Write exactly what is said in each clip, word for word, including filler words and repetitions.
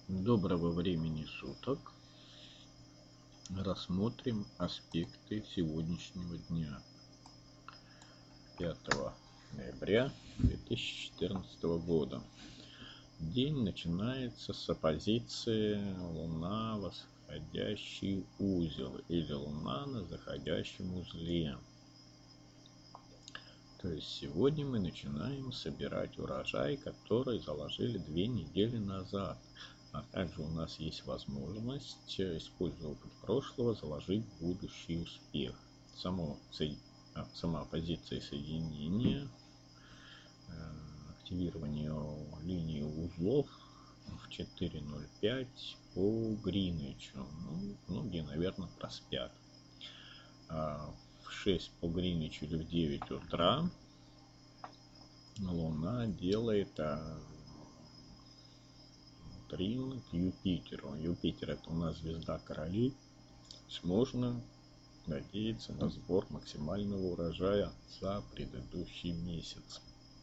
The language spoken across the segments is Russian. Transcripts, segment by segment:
Доброго времени суток. Рассмотрим аспекты сегодняшнего дня, пятого ноября две тысячи четырнадцатого года. День начинается с оппозиции Луна, восходящий узел, или Луна на заходящем узле. То есть сегодня мы начинаем собирать урожай, который заложили две недели назад. А также у нас есть возможность, используя опыт прошлого, заложить будущий успех. Само, а, сама позиция соединения, активирование линии узлов в четыре ноль пять по Гринвичу. Ну, многие, наверное, проспят. А в шесть по Гринвичу или в девять утра Луна делает а, трин к Юпитеру. Юпитер — это у нас звезда королей. Можно надеяться на сбор максимального урожая за предыдущий месяц.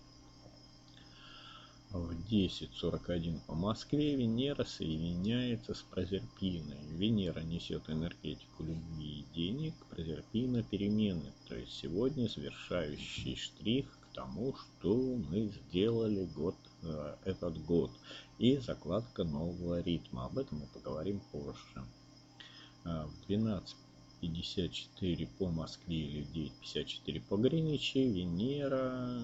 В десять сорок один по Москве Венера соединяется с Прозерпиной. Венера несет энергетику любви и денег, Прозерпина — перемены. То есть сегодня завершающий штрих к тому, что мы сделали год, э, этот год, и закладка нового ритма. Об этом мы поговорим позже. В двенадцать пятьдесят четыре по Москве или в девять пятьдесят четыре по Гринвичу Венера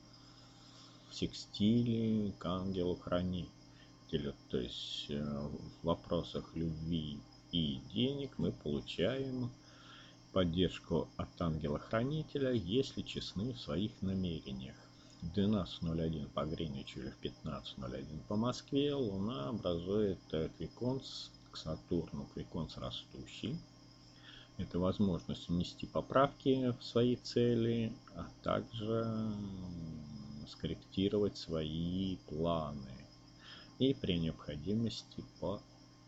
в секстиле к ангелу-хранителю. То есть в вопросах любви и денег мы получаем поддержку от ангела-хранителя, если честны в своих намерениях. В двенадцать ноль один по Гринвичу или в пятнадцать ноль один по Москве Луна образует квиконс к Сатурну, квиконс растущий. Это возможность внести поправки в свои цели, а также скорректировать свои планы и при необходимости по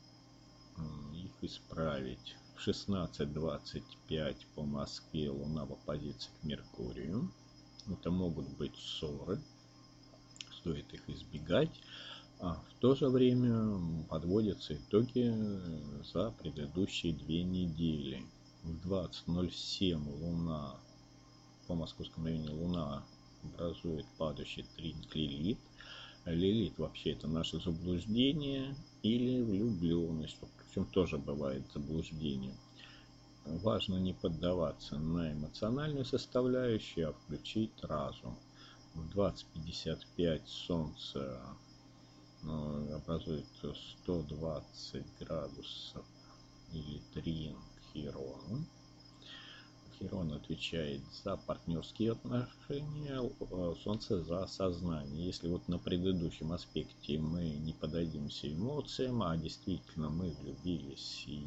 их исправить. В шестнадцать двадцать пять по Москве Луна в оппозиции к Меркурию. Это могут быть ссоры, стоит их избегать. А в то же время подводятся итоги за предыдущие две недели. В двадцать ноль семь Луна, по московскому времени Луна образует падающий трин к Лилит. Лилит вообще это наше заблуждение или влюбленность, причем тоже бывает заблуждение. Важно не поддаваться на эмоциональную составляющую, а включить разум. В двадцать пятьдесят пять Солнце образует сто двадцать градусов или трин к Хирону. Хирон отвечает за партнерские отношения, Солнце за сознание. Если вот на предыдущем аспекте мы не поддадимся эмоциям, а действительно мы влюбились и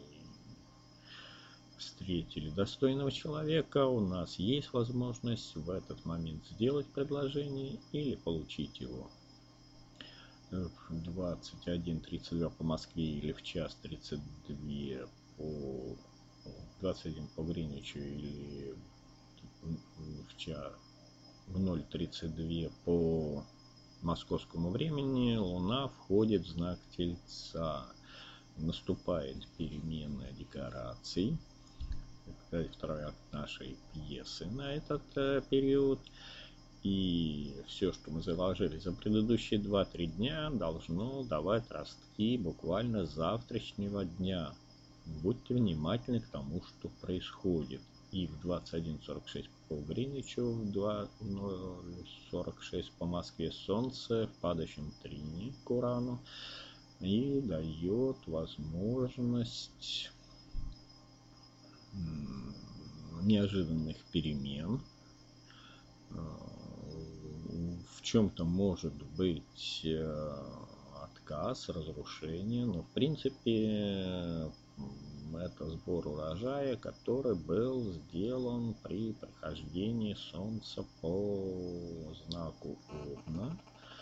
встретили достойного человека, у нас есть возможность в этот момент сделать предложение или получить его. В двадцать один тридцать два по Москве или в час тридцать два по двадцать один по Гринвичу или в час в ноль тридцать два по московскому времени Луна входит в знак Тельца. Наступает перемена декораций. Это второй акт нашей пьесы на этот э, период. И все, что мы заложили за предыдущие два-три дня, должно давать ростки буквально с завтрашнего дня. Будьте внимательны к тому, что происходит. И в двадцать один сорок шесть по Гринвичу, в два ноль сорок шесть по Москве Солнце в падающем трине к Урану и дает возможность неожиданных перемен. В чем-то может быть отказ, разрушение, но в принципе это сбор урожая, который был сделан при прохождении Солнца по знаку Овна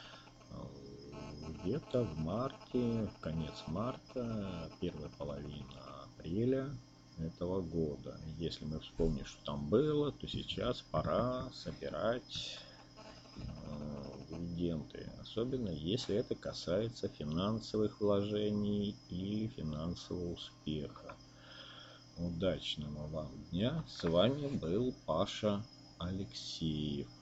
где-то в марте, конец марта, первая половина апреля этого года. Если мы вспомним, что там было, то сейчас пора собирать дивиденды, особенно если это касается финансовых вложений и финансового успеха. Удачного вам дня. С вами был Паша Алексеев.